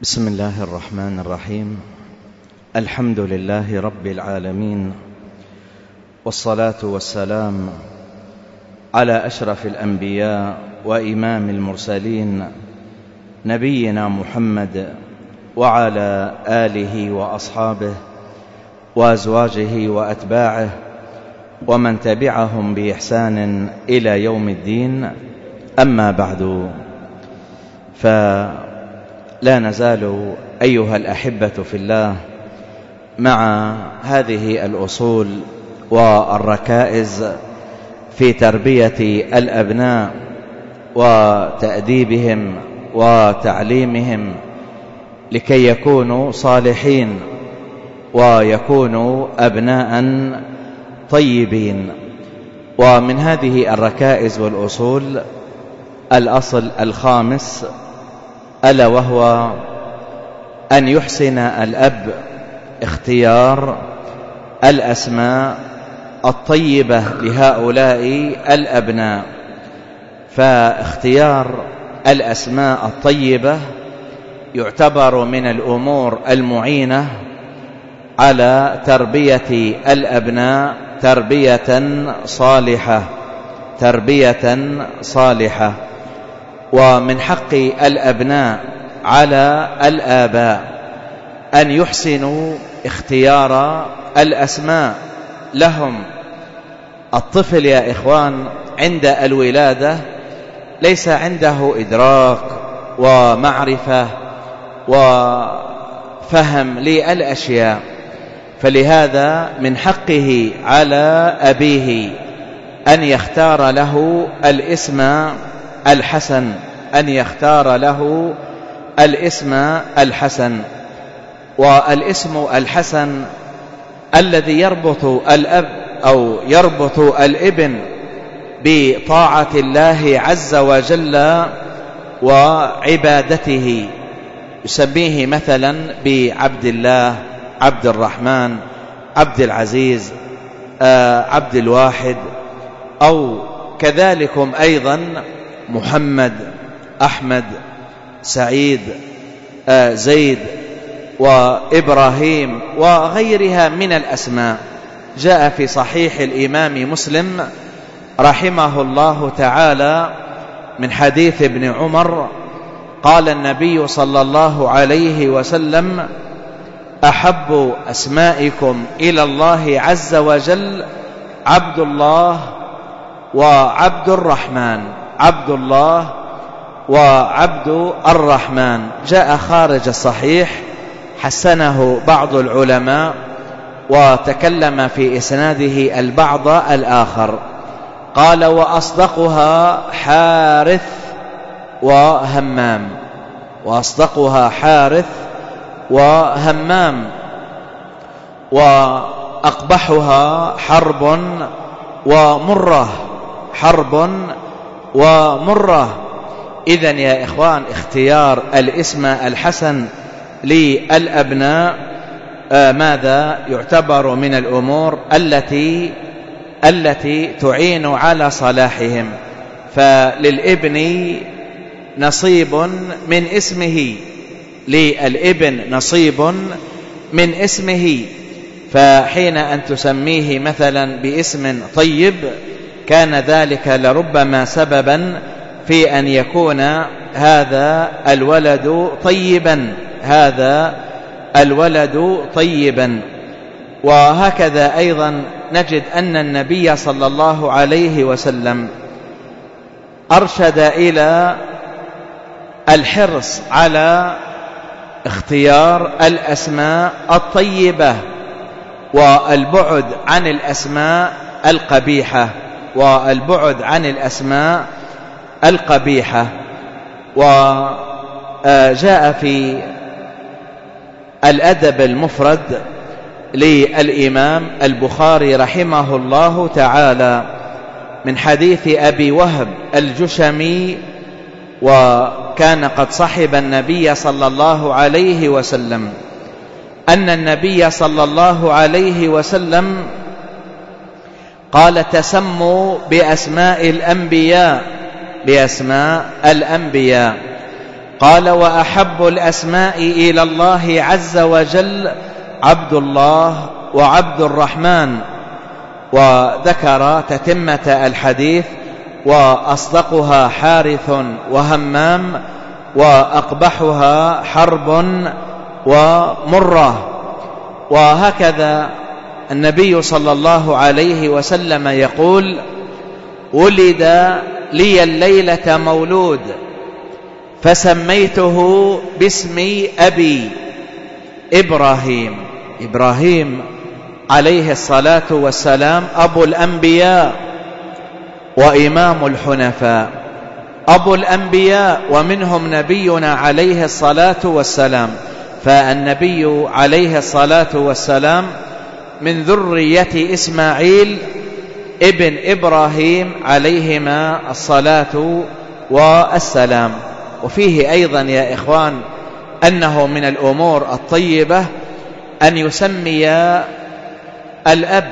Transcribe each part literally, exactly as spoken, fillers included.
بسم الله الرحمن الرحيم. الحمد لله رب العالمين، والصلاة والسلام على أشرف الأنبياء وإمام المرسلين نبينا محمد وعلى آله وأصحابه وأزواجه وأتباعه ومن تبعهم بإحسان إلى يوم الدين. أما بعد، فلا نزال أيها الأحبة في الله مع هذه الأصول والركائز في تربية الأبناء وتأديبهم وتعليمهم لكي يكونوا صالحين ويكونوا أبناء طيبين. ومن هذه الركائز والأصول الأصل الخامس، ألا وهو أن يحسن الأب اختيار الأسماء الطيبة لهؤلاء الأبناء. فاختيار الأسماء الطيبة يعتبر من الأمور المعينة على تربية الأبناء تربية صالحة تربية صالحة. ومن حق الأبناء على الآباء أن يحسنوا اختيار الأسماء لهم. الطفل يا إخوان عند الولادة ليس عنده إدراك ومعرفة وفهم للأشياء، فلهذا من حقه على أبيه أن يختار له الاسم الحسن أن يختار له الاسم الحسن. والاسم الحسن الذي يربط الأب أو يربط الابن بطاعة الله عز وجل وعبادته، يسميه مثلا بعبد الله، عبد الرحمن، عبد العزيز، عبد الواحد، أو كذلكم أيضا محمد، أحمد، سعيد، زيد، وإبراهيم، وغيرها من الأسماء. جاء في صحيح الإمام مسلم رحمه الله تعالى من حديث ابن عمر قال النبي صلى الله عليه وسلم: أحب أسمائكم إلى الله عز وجل عبد الله وعبد الرحمن عبد الله وعبد الرحمن. جاء خارج الصحيح، حسنه بعض العلماء وتكلم في إسناده البعض الآخر. قال: وأصدقها حارث وهمام وأصدقها حارث وهمام وأقبحها حرب ومرة حرب ومرة. إذن يا إخوان، اختيار الاسم الحسن للأبناء آه ماذا يعتبر من الأمور التي التي تعين على صلاحهم. فللابن نصيب من اسمه للابن نصيب من اسمه. فحين أن تسميه مثلا باسم طيب كان ذلك لربما سببا في أن يكون هذا الولد طيبا هذا الولد طيبا. وهكذا أيضا نجد أن النبي صلى الله عليه وسلم أرشد إلى الحرص على اختيار الأسماء الطيبة والبعد عن الأسماء القبيحة والبعد عن الأسماء القبيحة. وجاء في الأدب المفرد للإمام البخاري رحمه الله تعالى من حديث أبي وهب الجشمي، وكان قد صحب النبي صلى الله عليه وسلم، أن النبي صلى الله عليه وسلم قال: تسموا بأسماء الأنبياء بأسماء الأنبياء. قال: وأحب الأسماء إلى الله عز وجل عبد الله وعبد الرحمن. وذكر تتمة الحديث: وأصدقها حارث وهمام، وأقبحها حرب ومرة. وهكذا النبي صلى الله عليه وسلم يقول: ولد لي الليلة مولود فسميته باسم أبي إبراهيم. إبراهيم عليه الصلاة والسلام أبو الأنبياء وإمام الحنفاء، أبو الأنبياء، ومنهم نبينا عليه الصلاة والسلام. فالنبي عليه الصلاة والسلام من ذرية إسماعيل ابن إبراهيم عليهما الصلاة والسلام. وفيه أيضا يا إخوان أنه من الأمور الطيبة أن يسمي الأب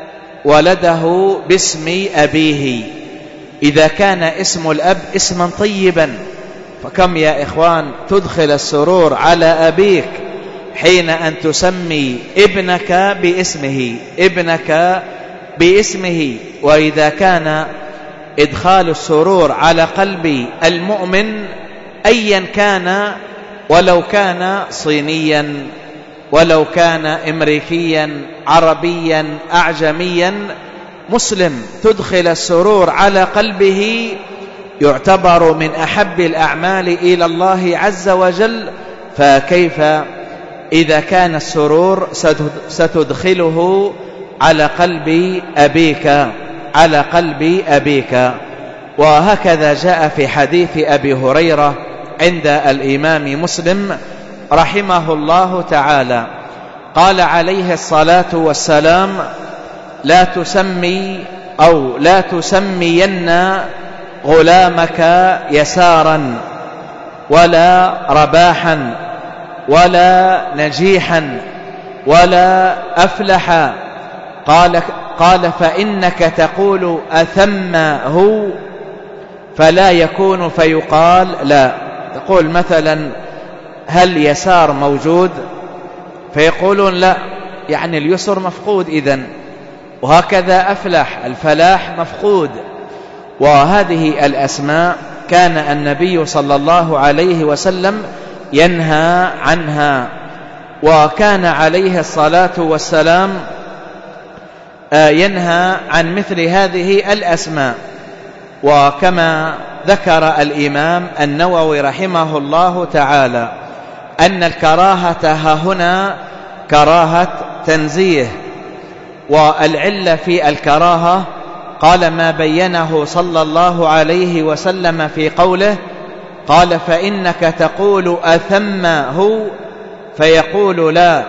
ولده باسم أبيه إذا كان اسم الأب اسما طيبا. فكم يا إخوان تدخل السرور على أبيك حين أن تسمي ابنك باسمه ابنك باسمه. وإذا كان إدخال السرور على قلب المؤمن أيا كان، ولو كان صينيا، ولو كان أمريكيا، عربيا، أعجميا، مسلم، تدخل السرور على قلبه، يعتبر من أحب الأعمال إلى الله عز وجل. فكيف إذا كان السرور ستدخله على قلب أبيك على قلب أبيك. وهكذا جاء في حديث أبي هريرة عند الإمام مسلم رحمه الله تعالى، قال عليه الصلاة والسلام: لا تسمي أو لا تسمين غلامك يسارا ولا رباحا ولا نجيحا ولا أفلحا. قال, قال فإنك تقول أثمه فلا يكون فيقال لا. تقول مثلا: هل يسار موجود؟ فيقولون لا، يعني اليسر مفقود إذن. وهكذا أفلح، الفلاح مفقود. وهذه الأسماء كان النبي صلى الله عليه وسلم ينهى عنها، وكان عليه الصلاة والسلام ينهى عن مثل هذه الأسماء. وكما ذكر الإمام النووي رحمه الله تعالى أن الكراهة هنا كراهة تنزيه، والعلة في الكراهة قال ما بينه صلى الله عليه وسلم في قوله، قال: فإنك تقول أثمه فيقول لا.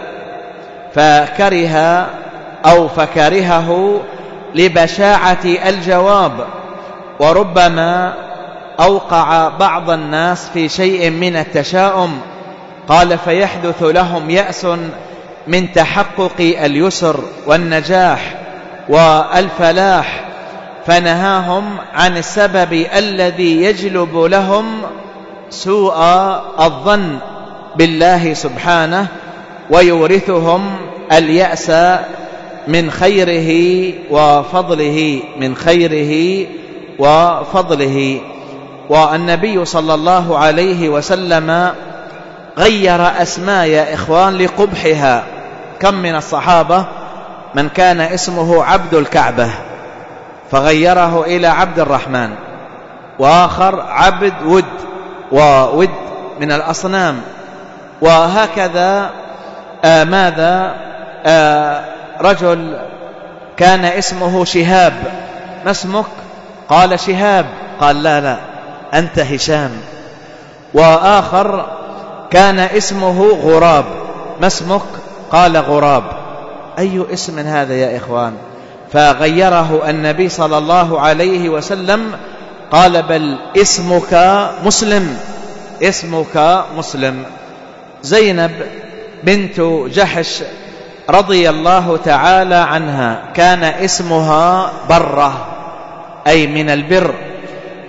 فكره أو فكرهه لبشاعة الجواب، وربما أوقع بعض الناس في شيء من التشاؤم. قال: فيحدث لهم يأس من تحقق اليسر والنجاح والفلاح، فنهاهم عن السبب الذي يجلب لهم سوء الظن بالله سبحانه ويورثهم اليأس من خيره وفضله من خيره وفضله. والنبي صلى الله عليه وسلم غير أسماء يا إخوان لقبحها. كم من الصحابة من كان اسمه عبد الكعبة فغيره إلى عبد الرحمن، وآخر عبد ود، وود من الأصنام. وهكذا آه ماذا آه رجل كان اسمه شهاب، ما اسمك؟ قال شهاب، قال لا لا أنت هشام. وآخر كان اسمه غراب، ما اسمك؟ قال غراب. أي اسم هذا يا إخوان؟ فغيره النبي صلى الله عليه وسلم، قال: بل اسمك مسلم، اسمك مسلم. زينب بنت جحش رضي الله تعالى عنها كان اسمها برة، أي من البر،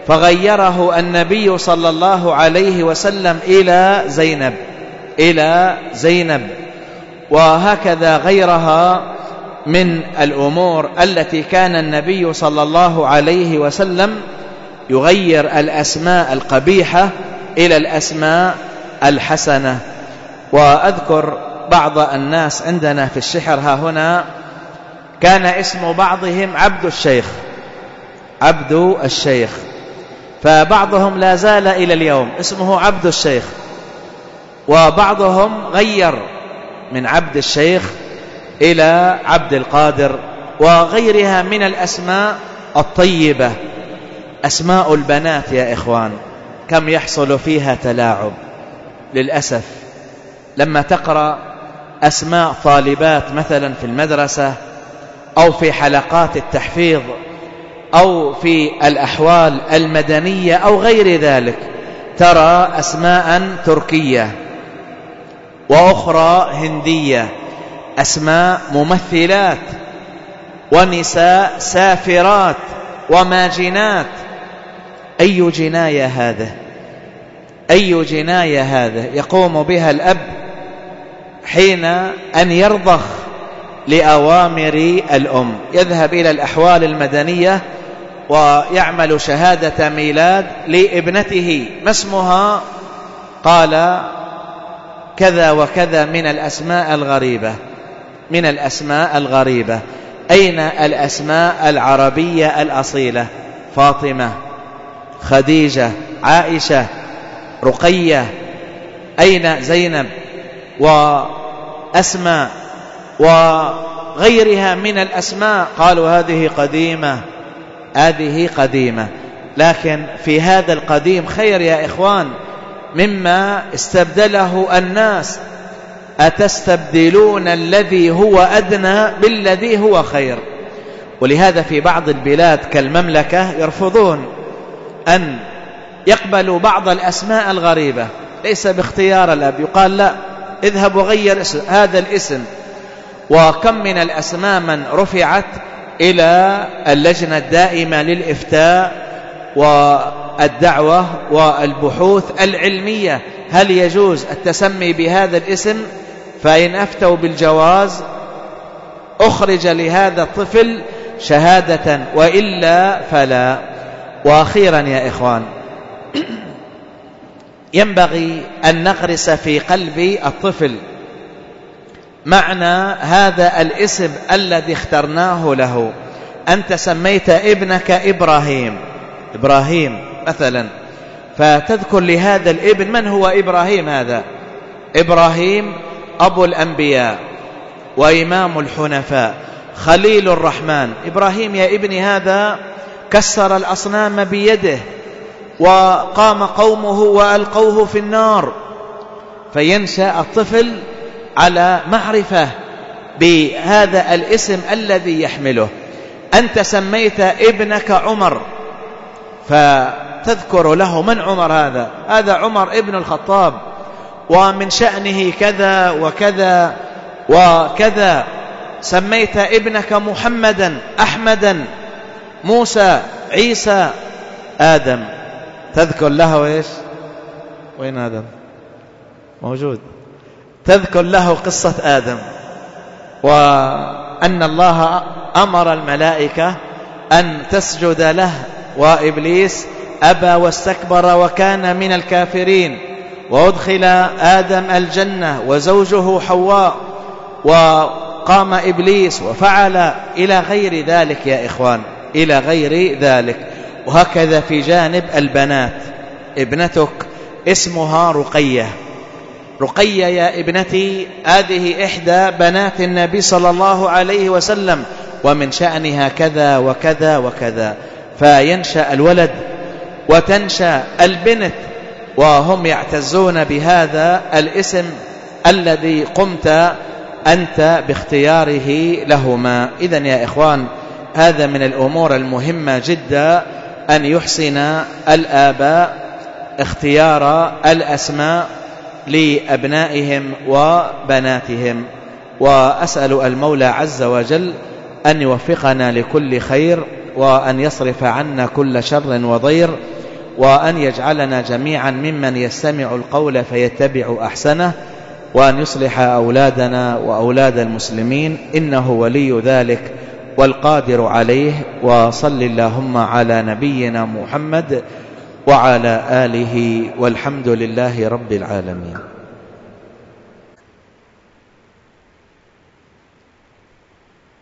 فغيره النبي صلى الله عليه وسلم إلى زينب إلى زينب وهكذا غيرها من الأمور التي كان النبي صلى الله عليه وسلم يغير الأسماء القبيحة إلى الأسماء الحسنة. وأذكر بعض الناس عندنا في الشحر ها هنا كان اسم بعضهم عبد الشيخ عبد الشيخ، فبعضهم لا زال إلى اليوم اسمه عبد الشيخ، وبعضهم غير من عبد الشيخ إلى عبد القادر وغيرها من الأسماء الطيبة. أسماء البنات يا إخوان كم يحصل فيها تلاعب للأسف. لما تقرأ أسماء طالبات مثلا في المدرسة أو في حلقات التحفيظ أو في الأحوال المدنية أو غير ذلك، ترى أسماء تركية وأخرى هندية، أسماء ممثلات ونساء سافرات وماجنات. أي جناية هذا؟ أي جناية هذا يقوم بها الأب حين أن يرضخ لأوامر الأم؟ يذهب إلى الأحوال المدنية ويعمل شهادة ميلاد لابنته، ما اسمها؟ قال كذا وكذا من الأسماء الغريبة من الأسماء الغريبة. أين الأسماء العربية الأصيلة؟ فاطمة، خديجة، عائشة، رقية. أين زينب وأسماء وغيرها من الأسماء؟ قالوا هذه قديمة هذه قديمة. لكن في هذا القديم خير يا إخوان مما استبدله الناس. أتستبدلون الذي هو أدنى بالذي هو خير؟ ولهذا في بعض البلاد كالمملكة يرفضون أن يقبلوا بعض الأسماء الغريبة، ليس باختيار الأب، يقال لا اذهب وغير اسم هذا الاسم. وكم من الأسماء من رفعت إلى اللجنة الدائمة للإفتاء والدعوة والبحوث العلمية، هل يجوز التسمي بهذا الاسم؟ فإن أفتوا بالجواز أخرج لهذا الطفل شهادة، وإلا فلا. وأخيرا يا إخوان ينبغي أن نغرس في قلب الطفل معنى هذا الاسم الذي اخترناه له. أنت سميت ابنك إبراهيم إبراهيم مثلا، فتذكر لهذا الابن من هو إبراهيم. هذا إبراهيم أبو الأنبياء وإمام الحنفاء خليل الرحمن. إبراهيم يا ابني هذا كسر الأصنام بيده وقام قومه وألقوه في النار. فينشأ الطفل على معرفة بهذا الاسم الذي يحمله. أنت سميت ابنك عمر، فتذكر له من عمر هذا؟ هذا عمر ابن الخطاب ومن شأنه كذا وكذا وكذا. سميت ابنك محمدا، أحمدا، موسى، عيسى، آدم، تذكر له إيش؟ وين آدم؟ موجود. تذكر له قصة آدم، وأن الله أمر الملائكة أن تسجد له، وإبليس أبى واستكبر وكان من الكافرين، وأدخل آدم الجنة وزوجه حواء، وقام إبليس وفعل إلى غير ذلك يا إخوان، إلى غير ذلك. وهكذا في جانب البنات، ابنتك اسمها رقية. رقية يا ابنتي هذه إحدى بنات النبي صلى الله عليه وسلم، ومن شأنها كذا وكذا وكذا. فينشأ الولد وتنشأ البنت وهم يعتزون بهذا الاسم الذي قمت أنت باختياره لهما. إذن يا إخوان هذا من الأمور المهمة جدا أن يحسن الآباء اختيار الأسماء لأبنائهم وبناتهم. وأسأل المولى عز وجل أن يوفقنا لكل خير وأن يصرف عنا كل شر وضير، وأن يجعلنا جميعا ممن يستمع القول فيتبع أحسنه، وأن يصلح أولادنا وأولاد المسلمين، إنه ولي ذلك والقادر عليه. وصل اللهم على نبينا محمد وعلى آله، والحمد لله رب العالمين.